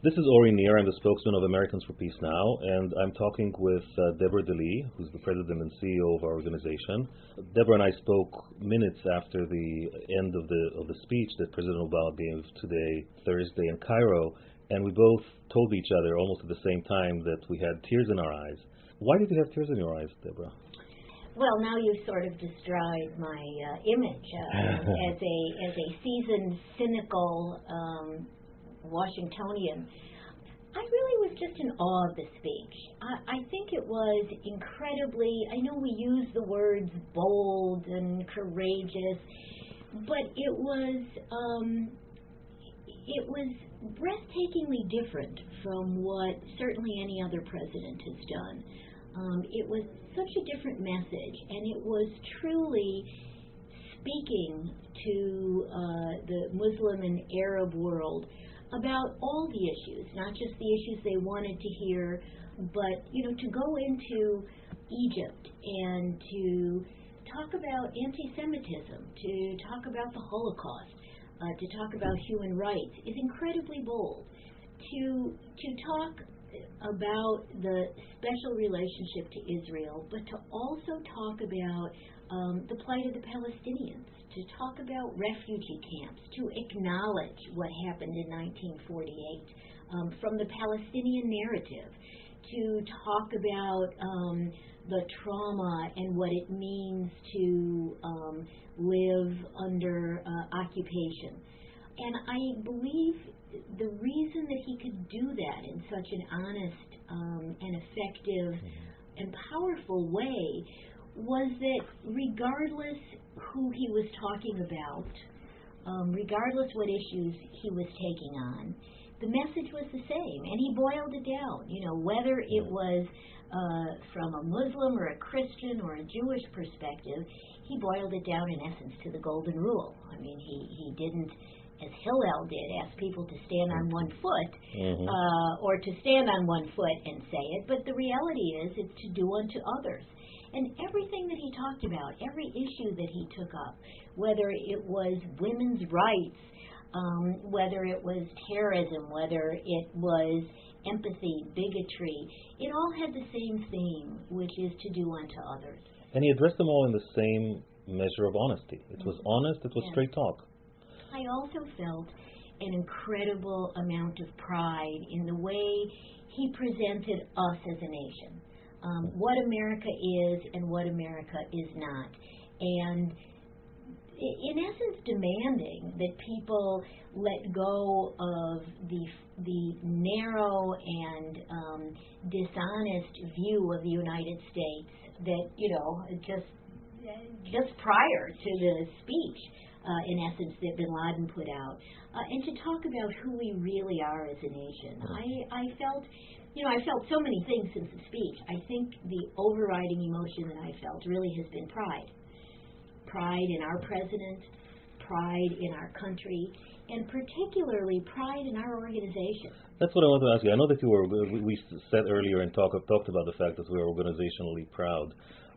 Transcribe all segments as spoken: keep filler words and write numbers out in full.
This is Ori Nir. I'm the spokesman of Americans for Peace Now, and I'm talking with uh, Deborah DeLee, who's the president and C E O of our organization. Deborah and I spoke minutes after the end of the of the speech that President Obama gave today, Thursday, in Cairo, and we both told each other almost at the same time that we had tears in our eyes. Why did you have tears in your eyes, Deborah? Well, now you've sort of described my uh, image uh, as a as a seasoned, cynical um, Washingtonian. I really was just in awe of the speech. I, I think it was incredibly, I know we use the words bold and courageous, but it was um, it was breathtakingly different from what certainly any other president has done. Um, it was such a different message, and it was truly speaking to uh, the Muslim and Arab world about all the issues, not just the issues they wanted to hear, but, you know, to go into Egypt and to talk about anti-Semitism, to talk about the Holocaust, uh, to talk about human rights is incredibly bold. To, to talk about the special relationship to Israel, but to also talk about um, the plight of the Palestinians, to talk about refugee camps, to acknowledge what happened in nineteen forty-eight um, from the Palestinian narrative, to talk about um, the trauma and what it means to um, live under uh, occupation. And I believe the reason that he could do that in such an honest um, and effective and powerful way was that regardless who he was talking about, um, regardless what issues he was taking on, the message was the same, and he boiled it down. You know, whether it was uh, from a Muslim or a Christian or a Jewish perspective, he boiled it down in essence to the golden rule. I mean, he, he didn't, as Hillel did, ask people to stand on one foot, mm-hmm. uh, or to stand on one foot and say it, but the reality is it's to do unto others. And everything that he talked about, every issue that he took up, whether it was women's rights, um, whether it was terrorism, whether it was empathy, bigotry, it all had the same theme, which is to do unto others. And he addressed them all in the same measure of honesty. It was honest, it was yes. straight talk. I also felt an incredible amount of pride in the way he presented us as a nation. Um, what America is and what America is not. And in essence demanding that people let go of the the narrow and um, dishonest view of the United States that, you know, just, just prior to the speech, uh, in essence, that bin Laden put out, uh, and to talk about who we really are as a nation. I, I felt... You know, I felt so many things since the speech. I think the overriding emotion that I felt really has been pride. Pride in our president, pride in our country, and particularly pride in our organization. That's what I want to ask you. I know that you were, we said earlier and talk, talked about the fact that we are organizationally proud.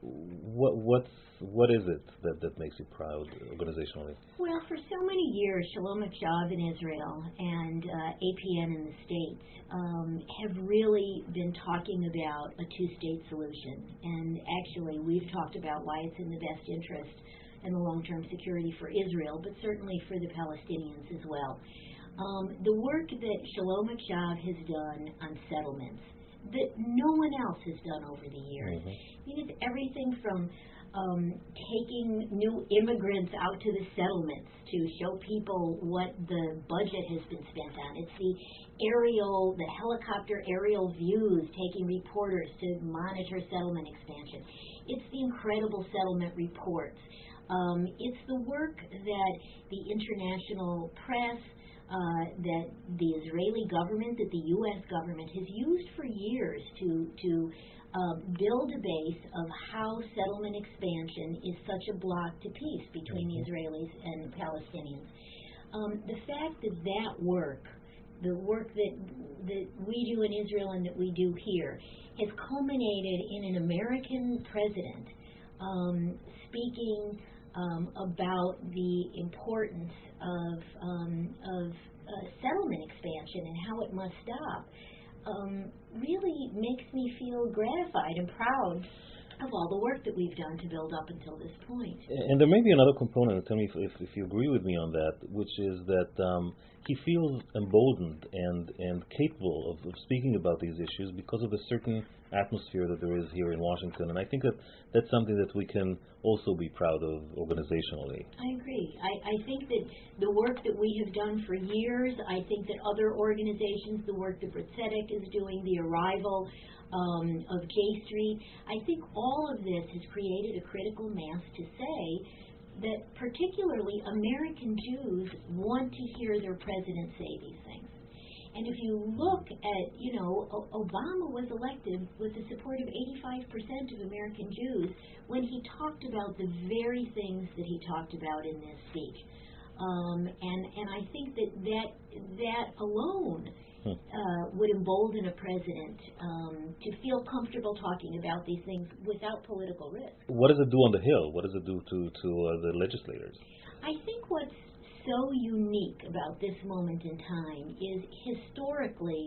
What what's what is it that, that makes you proud organizationally? Well, for so many years, Shalom Akshav in Israel and uh, A P N in the States um, have really been talking about a two-state solution. And actually, we've talked about why it's in the best interest and the long-term security for Israel, but certainly for the Palestinians as well. Um, the work that Shalom Akshav has done on settlements that no one else has done over the years. Mm-hmm. I mean, it's everything from um, taking new immigrants out to the settlements to show people what the budget has been spent on. It's the aerial, the helicopter aerial views, taking reporters to monitor settlement expansion. It's the incredible settlement reports. Um, it's the work that the international press, Uh, that the Israeli government, that the U S government has used for years to to uh, build a base of how settlement expansion is such a block to peace between the Israelis and the Palestinians. Um, the fact that that work, the work that that we do in Israel and that we do here, has culminated in an American president um, speaking Um, about the importance of um, of uh, settlement expansion and how it must stop um, really makes me feel gratified and proud of all the work that we've done to build up until this point. And there may be another component, tell me if, if, if you agree with me on that, which is that um, he feels emboldened and, and capable of, of speaking about these issues because of a certain atmosphere that there is here in Washington. And I think that that's something that we can also be proud of organizationally. I agree. I, I think that the work that we have done for years, I think that other organizations, the work that Brit Tzedek is doing, the arrival Um, of J Street, I think all of this has created a critical mass to say that particularly American Jews want to hear their president say these things. And if you look at, you know, o- Obama was elected with the support of eighty-five percent of American Jews when he talked about the very things that he talked about in this speech. Um, and, and I think that that, that alone Uh, would embolden a president um, to feel comfortable talking about these things without political risk. What does it do on the Hill? What does it do to, to uh, the legislators? I think what's so unique about this moment in time is historically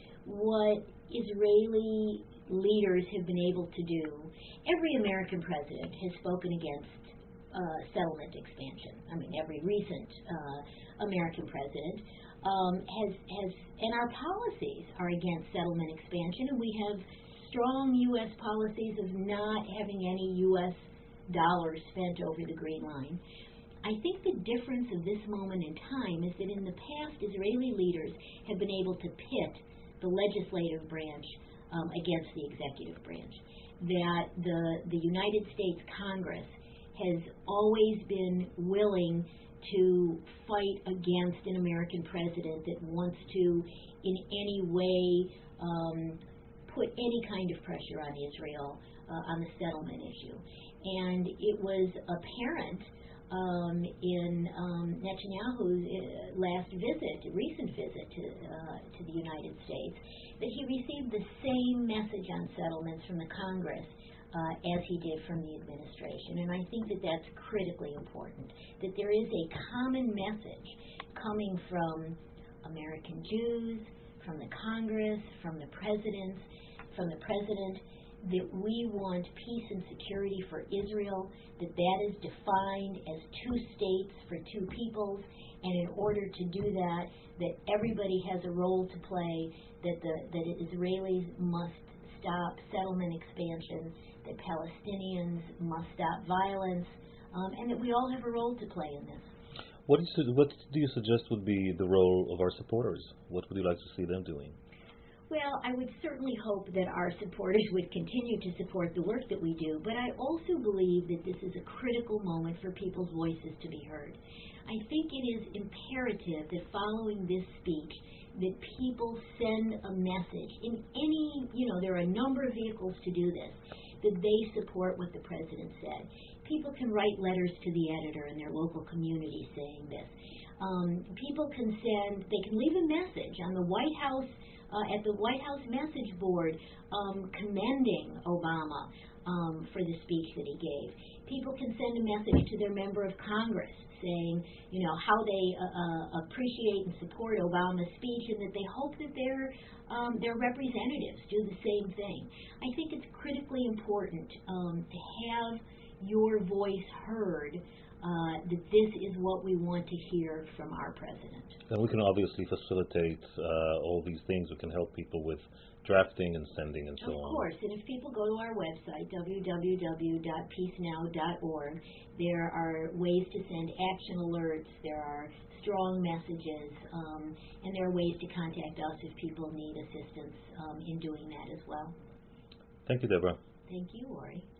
what Israeli leaders have been able to do. Every American president has spoken against uh, settlement expansion. I mean, every recent uh, American president Um, has, has, and our policies are against settlement expansion, and we have strong U S policies of not having any U S dollars spent over the Green Line. I think the difference of this moment in time is that in the past, Israeli leaders have been able to pit the legislative branch um, against the executive branch. That the, the United States Congress has always been willing to fight against an American president that wants to in any way um, put any kind of pressure on Israel uh, on the settlement issue. And it was apparent um, in um, Netanyahu's uh, last visit, recent visit to, uh, to the United States, that he received the same message on settlements from the Congress Uh, as he did from the administration. And I think that that's critically important, that there is a common message coming from American Jews, from the Congress, from the presidents, from the president, that we want peace and security for Israel, that that is defined as two states for two peoples, and in order to do that, that everybody has a role to play, that the that Israelis must stop settlement expansion, that Palestinians must stop violence, um, and that we all have a role to play in this. What do, you, what do you suggest would be the role of our supporters? What would you like to see them doing? Well, I would certainly hope that our supporters would continue to support the work that we do, but I also believe that this is a critical moment for people's voices to be heard. I think it is imperative that following this speech, that people send a message in any, you know, there are a number of vehicles to do this, that they support what the president said. People can write letters to the editor in their local community saying this. Um, people can send, they can leave a message on the White House, uh, at the White House message board, um, commending Obama um, for the speech that he gave. People can send a message to their member of Congress saying, you know, how they uh, uh, appreciate and support Obama's speech, and that they hope that their um, their representatives do the same thing. I think it's critically important um, to have your voice heard, uh, that this is what we want to hear from our president. And we can obviously facilitate uh, all these things. We can help people with drafting and sending and so on. Of on. course, and if people go to our website, w w w dot peace now dot org, there are ways to send action alerts, there are strong messages, um, and there are ways to contact us if people need assistance um, in doing that as well. Thank you, Deborah. Thank you, Ori.